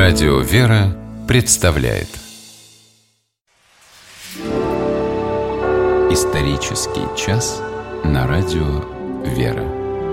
Радио «Вера» представляет исторический час на Радио «Вера».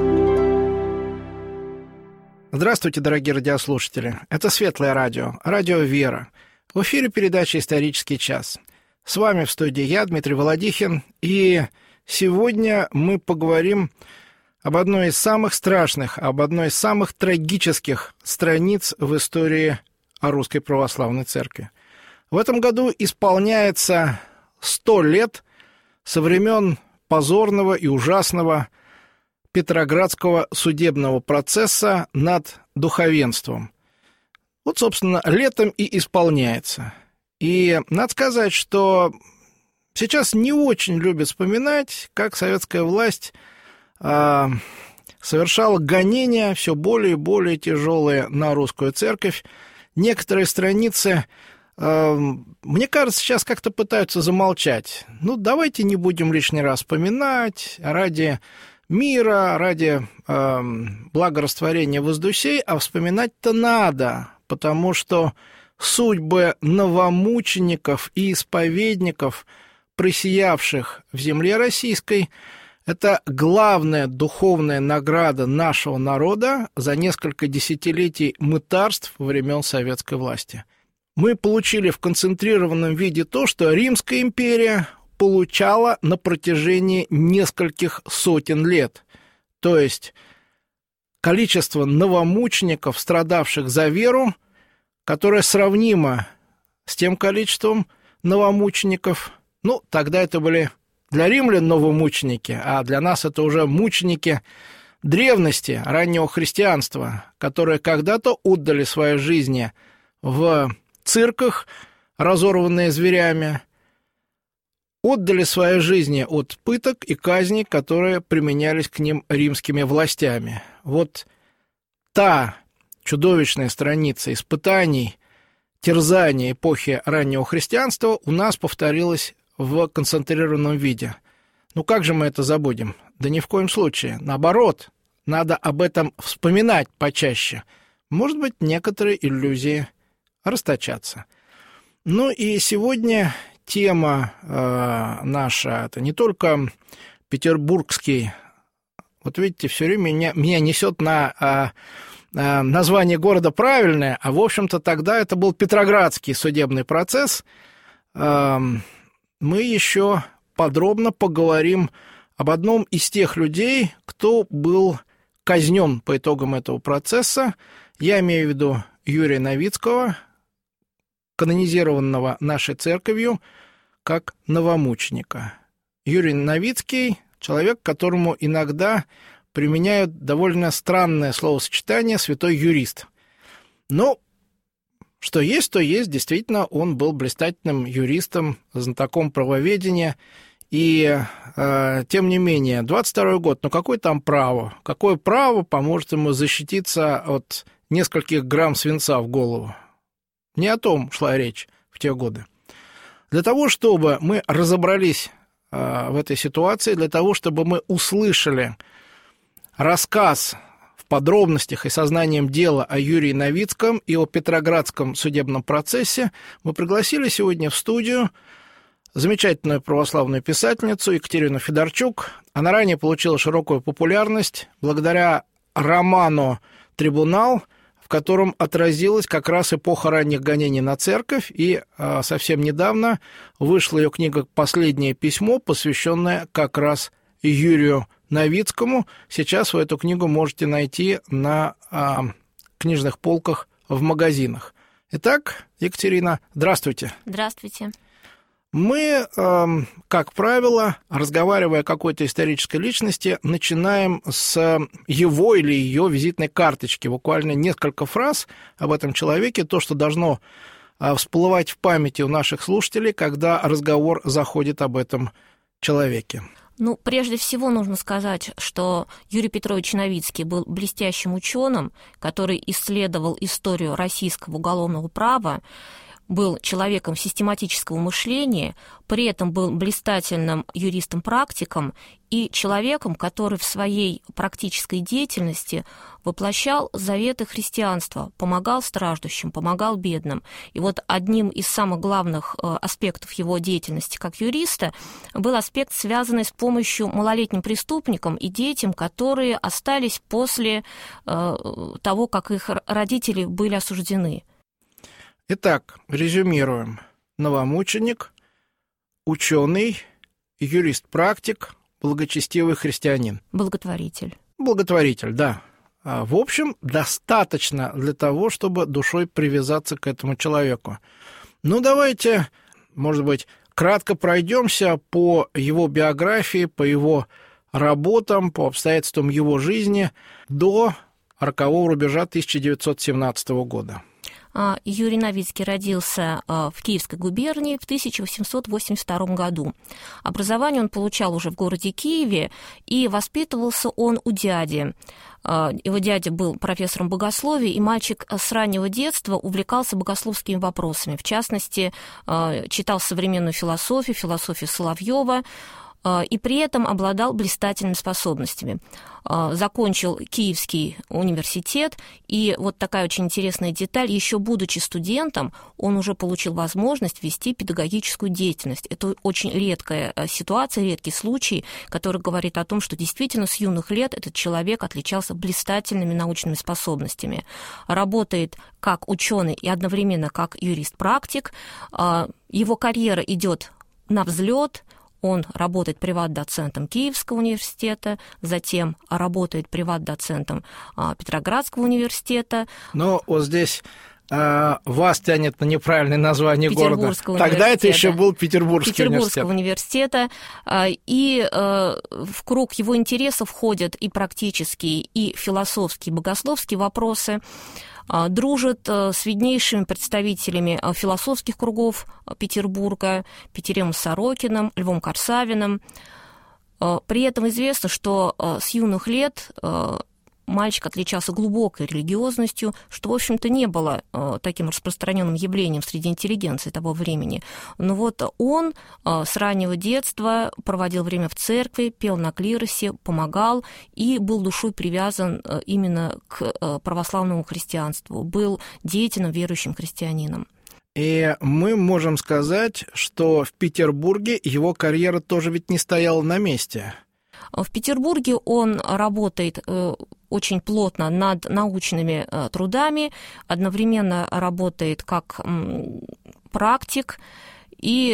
Здравствуйте, дорогие радиослушатели. Это Светлое радио, Радио «Вера». В эфире передача «Исторический час». С вами в студии я, Дмитрий Володихин, и сегодня мы поговорим об одной из самых страшных, об одной из самых трагических страниц в истории Русской Православной Церкви. В этом году исполняется 100 лет со времен позорного и ужасного Петроградского судебного процесса над духовенством. Вот, собственно, летом и исполняется. И надо сказать, что сейчас не очень любят вспоминать, как советская власть совершала гонения все более и более тяжелые на русскую церковь. Некоторые страницы, мне кажется, сейчас как-то пытаются замолчать. Ну, давайте не будем лишний раз вспоминать ради мира, ради благорастворения воздусей, а вспоминать-то надо, потому что судьбы новомучеников и исповедников, просиявших в земле российской, это главная духовная награда нашего народа за несколько десятилетий мытарств времен советской власти. Мы получили в концентрированном виде то, что Римская империя получала на протяжении нескольких сотен лет. То есть количество новомучеников, страдавших за веру, которое сравнимо с тем количеством новомучеников, ну, тогда это были для римлян новомученики, а для нас это уже мученики древности, раннего христианства, которые когда-то отдали свои жизни в цирках, разорванные зверями, отдали свои жизни от пыток и казней, которые применялись к ним римскими властями. Вот та чудовищная страница испытаний, терзаний эпохи раннего христианства у нас повторилась в концентрированном виде. Ну как же мы это забудем? Да ни в коем случае. Наоборот, надо об этом вспоминать почаще. Может быть, некоторые иллюзии расточатся. Ну и сегодня тема наша, это не только петербургский, вот видите, все время меня несет на название города правильное, а в общем-то тогда это был Петроградский судебный процесс. Мы еще подробно поговорим об одном из тех людей, кто был казнен по итогам этого процесса. Я имею в виду Юрия Новицкого, канонизированного нашей церковью как новомученика. Юрий Новицкий – человек, которому иногда применяют довольно странное словосочетание «святой юрист». Но что есть, то есть. Действительно, он был блистательным юристом, знатоком правоведения. И, тем не менее, 22-й год, ну какое там право? Какое право поможет ему защититься от нескольких грамм свинца в голову? Не о том шла речь в те годы. Для того, чтобы мы разобрались в этой ситуации, для того, чтобы мы услышали рассказ в подробностях и сознанием дела о Юрии Новицком и о Петроградском судебном процессе, мы пригласили сегодня в студию замечательную православную писательницу Екатерину Федорчук. Она ранее получила широкую популярность благодаря роману «Трибунал», в котором отразилась как раз эпоха ранних гонений на церковь, и совсем недавно вышла ее книга «Последнее письмо», посвященная как раз Юрию Новицкому. Сейчас вы эту книгу можете найти на книжных полках в магазинах. Итак, Екатерина, здравствуйте. Здравствуйте. Мы, как правило, разговаривая о какой-то исторической личности, начинаем с его или ее визитной карточки. Буквально несколько фраз об этом человеке, то, что должно всплывать в памяти у наших слушателей, когда разговор заходит об этом человеке. Ну, прежде всего нужно сказать, что Юрий Петрович Новицкий был блестящим ученым, который исследовал историю российского уголовного права. был человеком систематического мышления, при этом был блистательным юристом-практиком и человеком, который в своей практической деятельности воплощал заветы христианства, помогал страждущим, помогал бедным. И вот одним из самых главных аспектов его деятельности как юриста был аспект, связанный с помощью малолетним преступникам и детям, которые остались после того, как их родители были осуждены. Итак, резюмируем. Новомученик, ученый, юрист-практик, благочестивый христианин. Благотворитель. Благотворитель, да. В общем, достаточно для того, чтобы душой привязаться к этому человеку. Ну, давайте, может быть, кратко пройдемся по его биографии, по его работам, по обстоятельствам его жизни до рокового рубежа 1917 года. Юрий Новицкий родился в Киевской губернии в 1882 году. Образование он получал уже в городе Киеве, и воспитывался он у дяди. Его дядя был профессором богословия, и мальчик с раннего детства увлекался богословскими вопросами. В частности, читал современную философию Соловьева, и при этом обладал блистательными способностями. Закончил Киевский университет, и вот такая очень интересная деталь, еще будучи студентом, он уже получил возможность вести педагогическую деятельность. Это очень редкая ситуация, редкий случай, который говорит о том, что действительно с юных лет этот человек отличался блистательными научными способностями. Работает как ученый и одновременно как юрист-практик. Его карьера идет на взлет. Он работает приват-доцентом Киевского университета, затем работает приват-доцентом Петроградского университета. Но вот здесь вас тянет на неправильное название города. Тогда это еще был Петербургского универсиета. И в круг его интересов входят и практические, и философские, и богословские вопросы. Дружит с виднейшими представителями философских кругов Петербурга, Петеремом Сорокиным, Львом Корсавиным. При этом известно, что с юных лет мальчик отличался глубокой религиозностью, что, в общем-то, не было таким распространенным явлением среди интеллигенции того времени. Но вот он с раннего детства проводил время в церкви, пел на клиросе, помогал и был душой привязан именно к православному христианству, был деятельным верующим христианином. И мы можем сказать, что в Петербурге его карьера тоже ведь не стояла на месте. В Петербурге он работает очень плотно над научными трудами, одновременно работает как практик, и,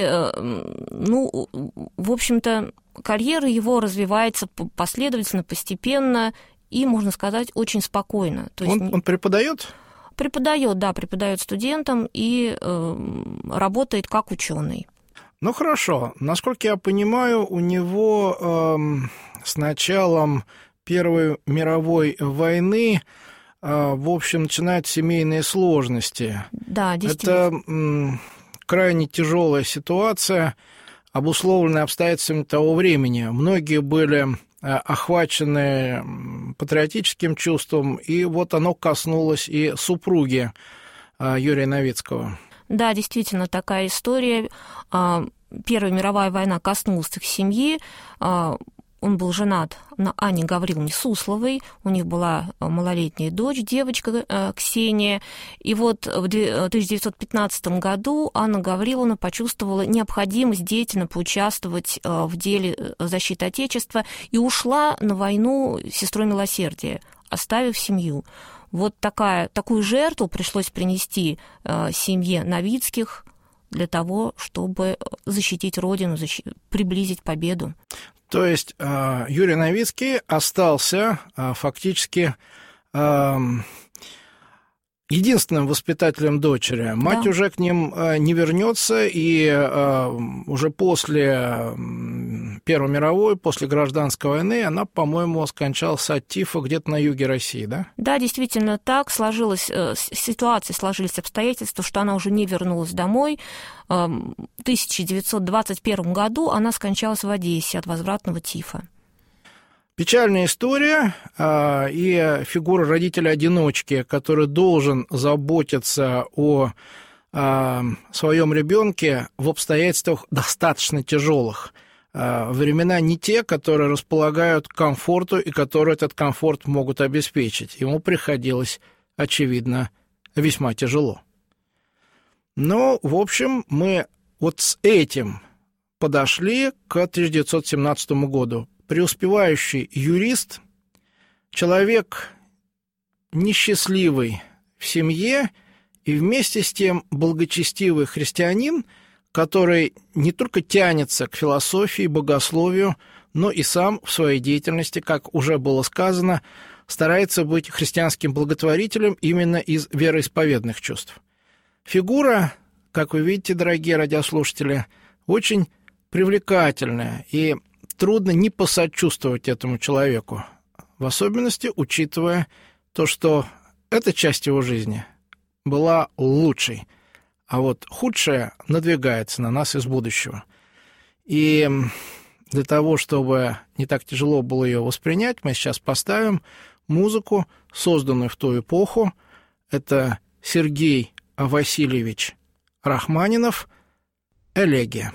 в общем-то, карьера его развивается последовательно, постепенно и, можно сказать, очень спокойно. То есть он преподает? Преподает студентам и работает как ученый. Ну, хорошо. Насколько я понимаю, у него с началом Первой мировой войны, в общем, начинают семейные сложности. Да, действительно. Это крайне тяжелая ситуация, обусловленная обстоятельствами того времени. Многие были охвачены патриотическим чувством, и вот оно коснулось и супруги Юрия Новицкого. Да, действительно, такая история. Первая мировая война коснулась их семьи. Он был женат на Анне Гавриловне Сусловой, у них была малолетняя дочь, девочка Ксения. И вот в 1915 году Анна Гавриловна почувствовала необходимость деятельно поучаствовать в деле защиты Отечества и ушла на войну сестрой милосердия, оставив семью. Вот такую жертву пришлось принести семье Новицких для того, чтобы защитить Родину, приблизить победу. То есть Юрий Новицкий остался фактически единственным воспитателем дочери. Мать уже к ним не вернется, и уже после Первой мировой, после гражданской войны, она, по-моему, скончалась от тифа где-то на юге России, да? Да, действительно так. Сложились обстоятельства, что она уже не вернулась домой. В 1921 году она скончалась в Одессе от возвратного тифа. Печальная история, и фигура родителя-одиночки, который должен заботиться о своем ребенке в обстоятельствах достаточно тяжелых. Времена не те, которые располагают к комфорту и которые этот комфорт могут обеспечить. Ему приходилось, очевидно, весьма тяжело. Но, в общем, мы вот с этим подошли к 1917 году. Преуспевающий юрист, человек несчастливый в семье и вместе с тем благочестивый христианин, который не только тянется к философии, богословию, но и сам в своей деятельности, как уже было сказано, старается быть христианским благотворителем именно из вероисповедных чувств. Фигура, как вы видите, дорогие радиослушатели, очень привлекательная, и трудно не посочувствовать этому человеку, в особенности учитывая то, что эта часть его жизни была лучшей, а вот худшее надвигается на нас из будущего. И для того, чтобы не так тяжело было ее воспринять, мы сейчас поставим музыку, созданную в ту эпоху. Это Сергей Васильевич Рахманинов «Элегия».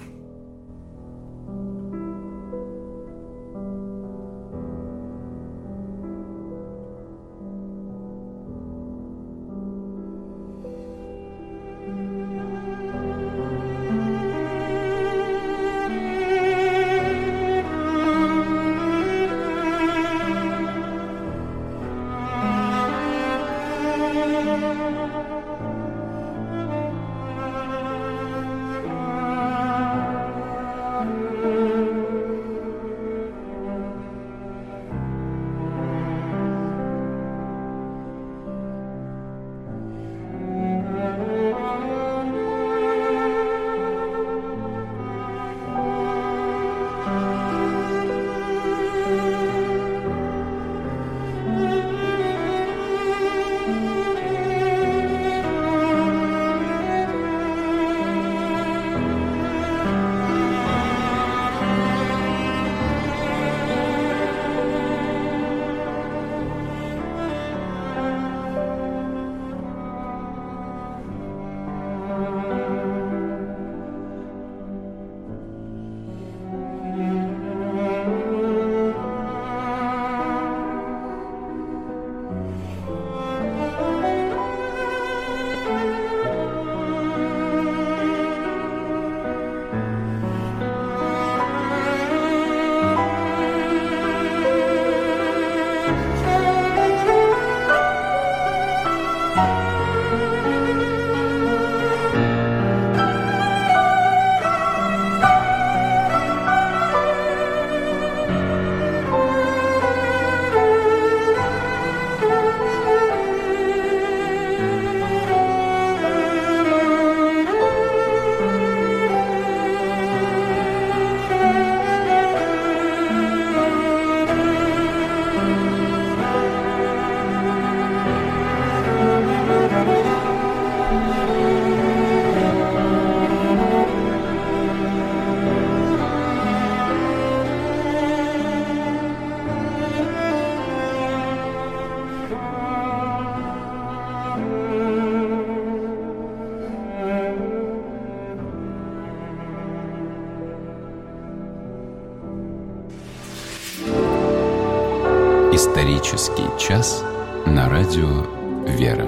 Исторический час на радио «Вера».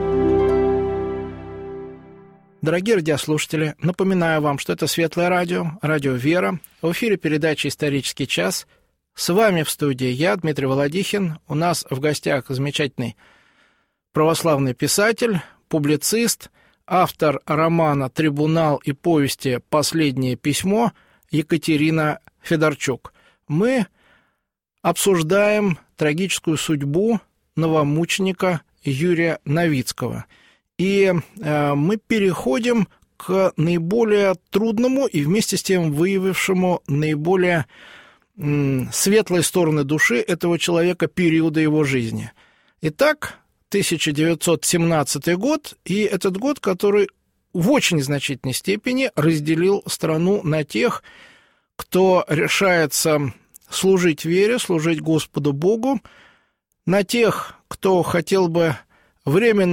Дорогие радиослушатели, напоминаю вам, что это Светлое радио, радио «Вера». В эфире передача «Исторический час». С вами в студии я, Дмитрий Володихин. У нас в гостях замечательный православный писатель, публицист, автор романа «Трибунал» и повести «Последнее письмо» Екатерина Федорчук. Мы обсуждаем трагическую судьбу новомученика Юрия Новицкого. И мы переходим к наиболее трудному и вместе с тем выявившему наиболее светлые стороны души этого человека периода его жизни. Итак, 1917 год, и этот год, который в очень значительной степени разделил страну на тех, кто решается служить вере, служить Господу Богу, на тех, кто хотел бы временно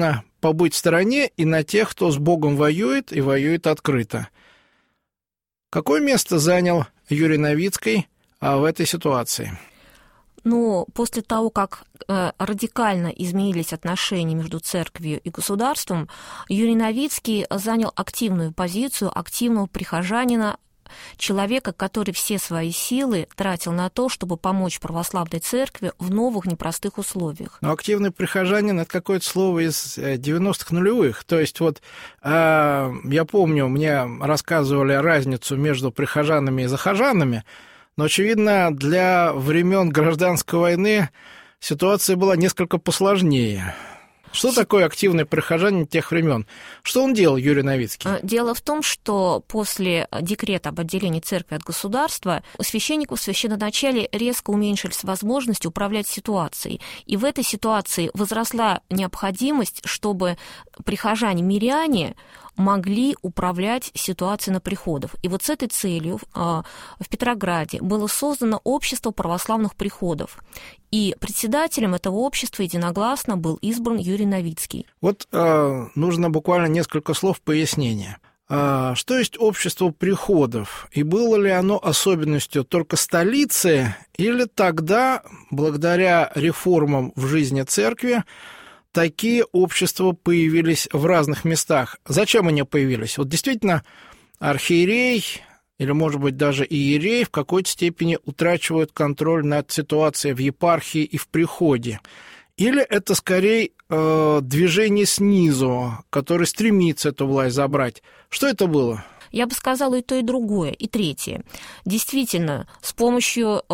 побыть в стороне и на тех, кто с Богом воюет и воюет открыто. Какое место занял Юрий Новицкий в этой ситуации? Но после того, как радикально изменились отношения между церковью и государством, Юрий Новицкий занял активную позицию активного прихожанина, человека, который все свои силы тратил на то, чтобы помочь православной церкви в новых непростых условиях. Но активный прихожанин – это какое-то слово из 90-х нулевых. То есть вот я помню, мне рассказывали разницу между прихожанами и захожанами, но, очевидно, для времен гражданской войны ситуация была несколько посложнее. Что такое активный прихожанин тех времен? Что он делал, Юрий Новицкий? Дело в том, что после декрета об отделении церкви от государства у священников в священноначале резко уменьшились возможности управлять ситуацией. И в этой ситуации возросла необходимость, чтобы прихожане-миряне могли управлять ситуацией на приходах. И вот с этой целью в Петрограде было создано общество православных приходов. И председателем этого общества единогласно был избран Юрий Новицкий. Вот нужно буквально несколько слов пояснения. Что есть общество приходов? И было ли оно особенностью только столицы? Или тогда, благодаря реформам в жизни церкви, такие общества появились в разных местах? Зачем они появились? Вот действительно, архиерей или, может быть, даже иерей в какой-то степени утрачивают контроль над ситуацией в епархии и в приходе. Или это скорее движение снизу, которое стремится эту власть забрать? Что это было? Я бы сказала и то, и другое, и третье. Действительно, с помощью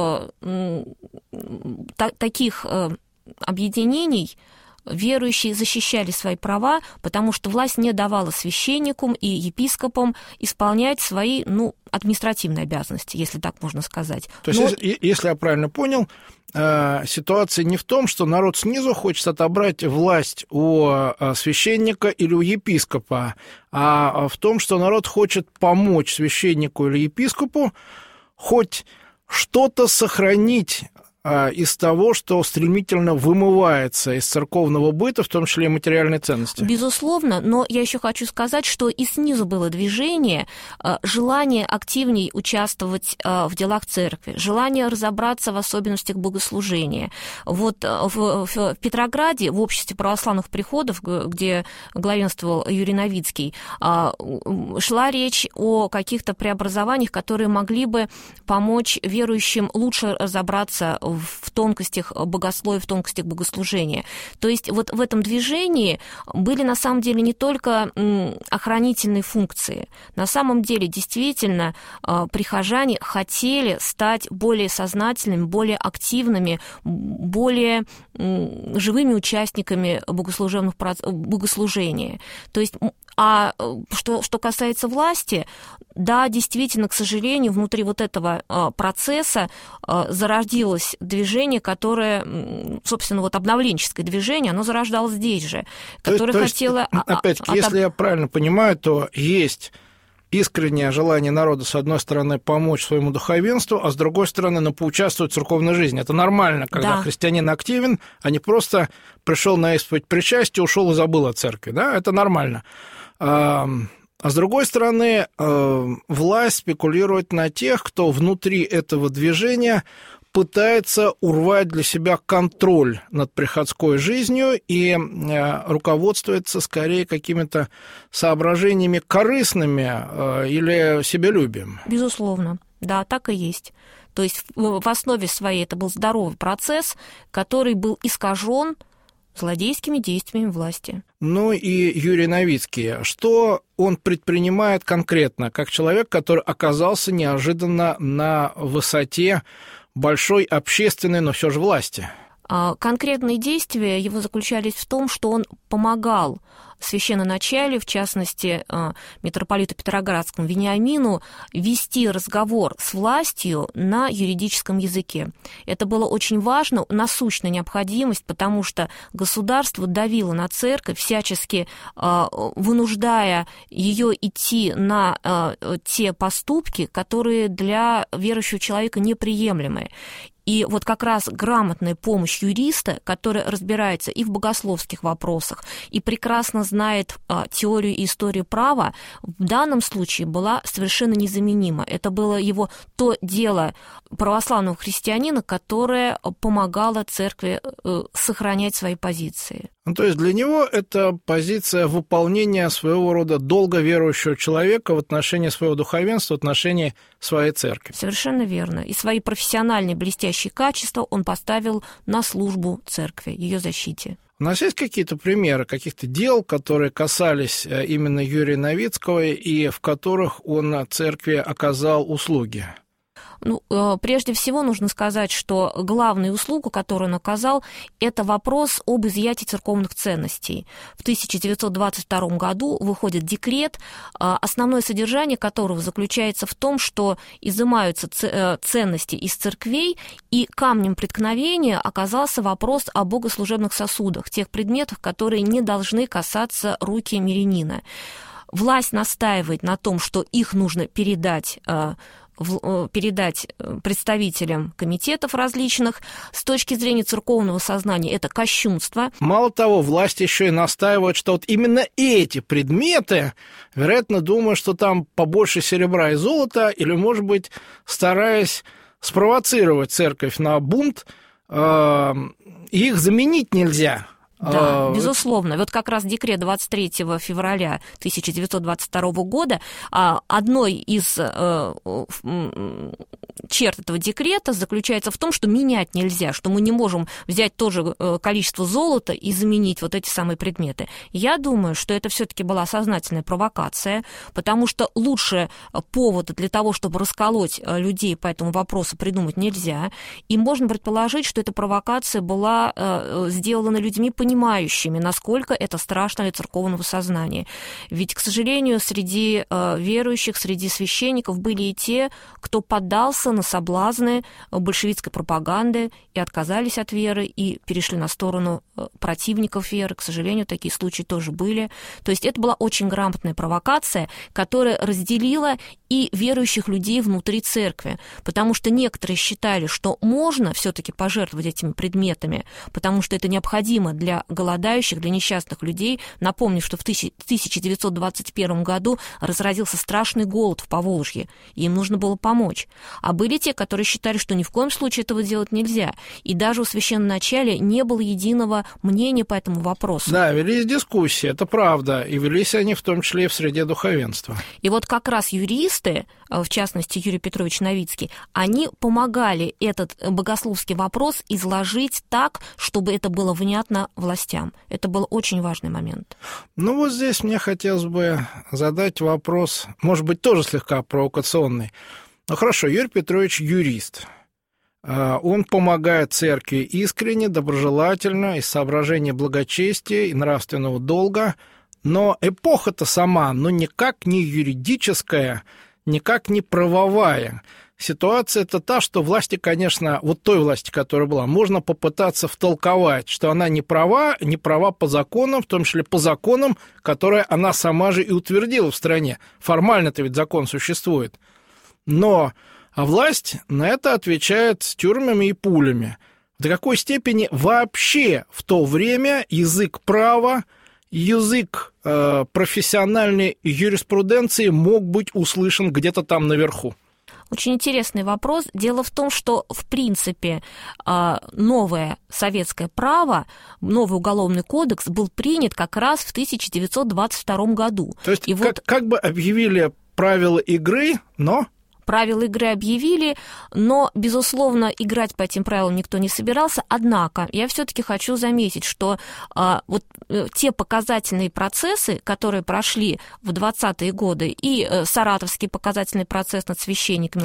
таких объединений верующие защищали свои права, потому что власть не давала священникам и епископам исполнять свои, административные обязанности, если так можно сказать. То есть, если я правильно понял, ситуация не в том, что народ снизу хочет отобрать власть у священника или у епископа, а в том, что народ хочет помочь священнику или епископу хоть что-то сохранить из того, что стремительно вымывается из церковного быта, в том числе и материальной ценности. Безусловно, но я еще хочу сказать, что и снизу было движение, желание активнее участвовать в делах церкви, желание разобраться в особенностях богослужения. Вот в Петрограде, в обществе православных приходов, где главенствовал Юрий Новицкий, шла речь о каких-то преобразованиях, которые могли бы помочь верующим лучше разобраться в тонкостях богословия, в тонкостях богослужения. То есть вот в этом движении были на самом деле не только охранительные функции. На самом деле действительно прихожане хотели стать более сознательными, более активными, более живыми участниками богослужения. То есть что касается власти, да, действительно, к сожалению, внутри вот этого процесса зародилось движение, которое, собственно, вот обновленческое движение, оно зарождалось здесь же, которое хотело... Опять-таки, если я правильно понимаю, то есть искреннее желание народа, с одной стороны, помочь своему духовенству, а с другой стороны, поучаствовать в церковной жизни. Это нормально, когда христианин активен, а не просто пришел на исповедь причастия, ушел и забыл о церкви. Да? Это нормально. А с другой стороны, власть спекулирует на тех, кто внутри этого движения пытается урвать для себя контроль над приходской жизнью и руководствуется скорее какими-то соображениями корыстными или себялюбием. Безусловно, да, так и есть. То есть в основе своей это был здоровый процесс, который был искажен злодейскими действиями власти. Ну и Юрий Новицкий, что он предпринимает конкретно, как человек, который оказался неожиданно на высоте большой общественной, но все же власти? Конкретные действия его заключались в том, что он помогал священноначале, в частности, митрополиту Петроградскому Вениамину, вести разговор с властью на юридическом языке. Это было очень важно, насущная необходимость, потому что государство давило на церковь, всячески вынуждая ее идти на те поступки, которые для верующего человека неприемлемы. И вот как раз грамотная помощь юриста, который разбирается и в богословских вопросах, и прекрасно знает теорию и историю права, в данном случае была совершенно незаменима. Это было его то дело православного христианина, которое помогало церкви сохранять свои позиции. Ну, то есть для него это позиция выполнения своего рода долга верующего человека в отношении своего духовенства, в отношении своей церкви. Совершенно верно. И свои профессиональные блестящие качества он поставил на службу церкви, ее защите. У нас есть какие-то примеры каких-то дел, которые касались именно Юрия Новицкого и в которых он церкви оказал услуги? Ну, прежде всего нужно сказать, что главную услугу, которую он оказал, это вопрос об изъятии церковных ценностей. В 1922 году выходит декрет, основное содержание которого заключается в том, что изымаются ценности из церквей, и камнем преткновения оказался вопрос о богослужебных сосудах, тех предметов, которые не должны касаться руки мирянина. Власть настаивает на том, что их нужно передать представителям комитетов различных. С точки зрения церковного сознания это кощунство. Мало того, власть еще и настаивает, что вот именно эти предметы, вероятно, думая, что там побольше серебра и золота, или, может быть, стараясь спровоцировать церковь на бунт, их заменить нельзя. Да, безусловно. Вот как раз декрет 23 февраля 1922 года, одной из черт этого декрета заключается в том, что менять нельзя, что мы не можем взять то же количество золота и заменить вот эти самые предметы. Я думаю, что это все-таки была сознательная провокация, потому что лучше повода для того, чтобы расколоть людей по этому вопросу, придумать нельзя. И можно предположить, что эта провокация была сделана людьми, понимающими, насколько это страшно для церковного сознания. Ведь, к сожалению, среди верующих, среди священников были и те, кто поддался на соблазны большевистской пропаганды и отказались от веры, и перешли на сторону противников веры. К сожалению, такие случаи тоже были. То есть это была очень грамотная провокация, которая разделила и верующих людей внутри церкви, потому что некоторые считали, что можно все-таки пожертвовать этими предметами, потому что это необходимо для голодающих, для несчастных людей. Напомню, что в 1921 году разразился страшный голод в Поволжье, и им нужно было помочь. А были те, которые считали, что ни в коем случае этого делать нельзя. И даже у священноначалия не было единого мнения по этому вопросу. Да, велись дискуссии, это правда. И велись они в том числе и в среде духовенства. И вот как раз юристы, в частности Юрий Петрович Новицкий, они помогали этот богословский вопрос изложить так, чтобы это было внятно властям. Это был очень важный момент. Ну вот здесь мне хотелось бы задать вопрос, может быть, тоже слегка провокационный. Ну хорошо, Юрий Петрович юрист. Он помогает церкви искренне, доброжелательно, из соображений благочестия и нравственного долга, но эпоха-то сама, никак не юридическая, никак не правовая. Ситуация-то та, что власти, конечно, вот той власти, которая была, можно попытаться втолковать, что она не права по законам, в том числе по законам, которые она сама же и утвердила в стране. Формально-то ведь закон существует. Но власть на это отвечает с тюрьмами и пулями. До какой степени вообще в то время язык права, язык профессиональной юриспруденции мог быть услышан где-то там наверху? Очень интересный вопрос. Дело в том, что, в принципе, новое советское право, новый уголовный кодекс был принят как раз в 1922 году. То есть как бы объявили правила игры, но... Правила игры объявили, но, безусловно, играть по этим правилам никто не собирался. Однако я все-таки хочу заметить, что вот те показательные процессы, которые прошли в 20-е годы, и саратовский показательный процесс над священниками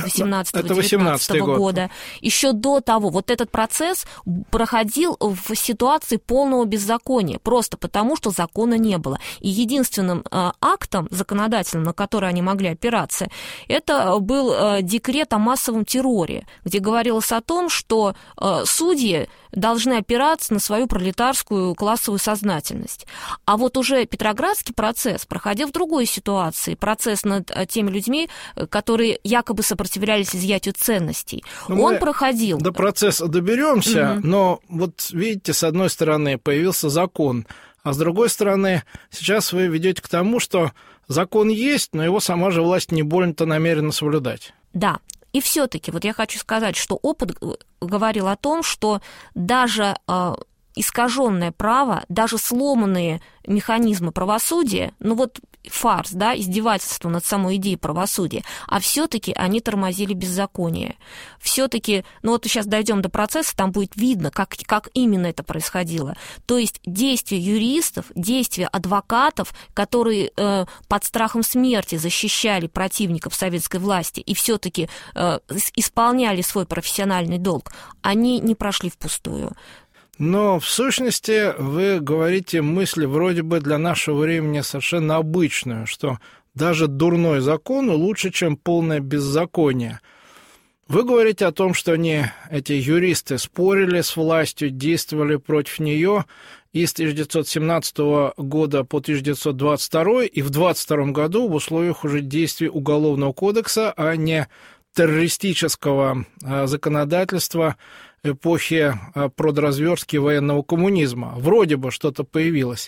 18-19 года, еще до того, вот этот процесс проходил в ситуации полного беззакония, просто потому, что закона не было. И единственным актом законодательным, на который они могли опираться, это был декрет о массовом терроре, где говорилось о том, что судьи должны опираться на свою пролетарскую классовую сознательность. А вот уже Петроградский процесс проходил в другой ситуации. Процесс над теми людьми, которые якобы сопротивлялись изъятию ценностей. Он проходил... До процесса доберемся, но вот видите, с одной стороны появился закон, а с другой стороны сейчас вы ведете к тому, что закон есть, но его сама же власть не больно-то намерена соблюдать. Да. И все-таки вот я хочу сказать, что опыт говорил о том, что даже искаженное право, даже сломанные механизмы правосудия, ну вот фарс, да, издевательство над самой идеей правосудия, а все-таки они тормозили беззаконие. Все-таки, ну вот сейчас дойдем до процесса, там будет видно, как именно это происходило. То есть действия юристов, действия адвокатов, которые под страхом смерти защищали противников советской власти и все-таки исполняли свой профессиональный долг, они не прошли впустую. Но, в сущности, вы говорите мысли вроде бы для нашего времени совершенно обычную, что даже дурной закон лучше, чем полное беззаконие. Вы говорите о том, что эти юристы спорили с властью, действовали против нее и с 1917 года по 1922, и в 1922 году в условиях уже действий Уголовного кодекса, а не террористического законодательства эпохи продразверстки военного коммунизма. Вроде бы что-то появилось.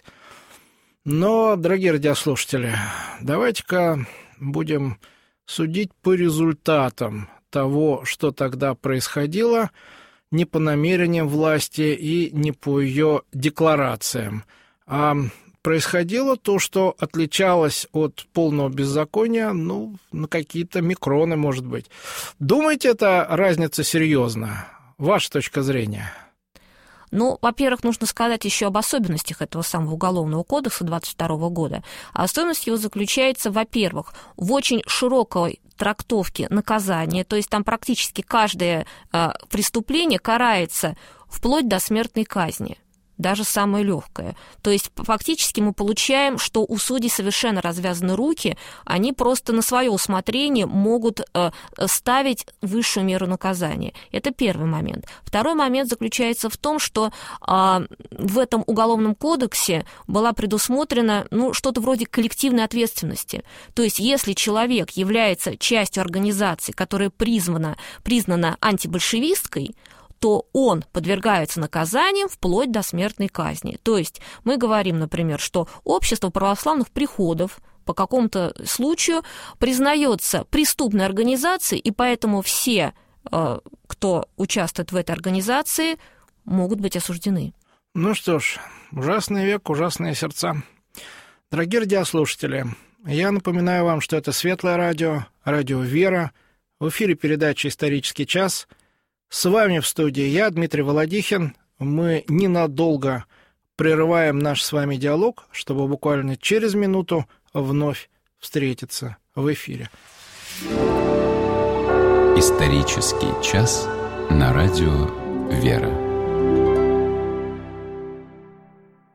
Но, дорогие радиослушатели, давайте-ка будем судить по результатам того, что тогда происходило, не по намерениям власти и не по ее декларациям. А происходило то, что отличалось от полного беззакония, на какие-то микроны, может быть. Думаете, эта разница серьезна? Ваша точка зрения? Ну, во-первых, нужно сказать еще об особенностях этого самого Уголовного кодекса 1922 года. А особенность его заключается, во-первых, в очень широкой трактовке наказания, то есть там практически каждое преступление карается вплоть до смертной казни. Даже самое легкое. То есть фактически мы получаем, что у судей совершенно развязаны руки, они просто на свое усмотрение могут ставить высшую меру наказания. Это первый момент. Второй момент заключается в том, что в этом Уголовном кодексе была предусмотрена что-то вроде коллективной ответственности. То есть если человек является частью организации, которая признана антибольшевистской, то он подвергается наказаниям вплоть до смертной казни. То есть мы говорим, например, что общество православных приходов по какому-то случаю признается преступной организацией, и поэтому все, кто участвует в этой организации, могут быть осуждены. Ну что ж, ужасный век, ужасные сердца. Дорогие радиослушатели, я напоминаю вам, что это Светлое радио, радио «Вера». В эфире передача «Исторический час». С вами в студии я, Дмитрий Володихин. Мы ненадолго прерываем наш с вами диалог, чтобы буквально через минуту вновь встретиться в эфире. Исторический час на радио «Вера».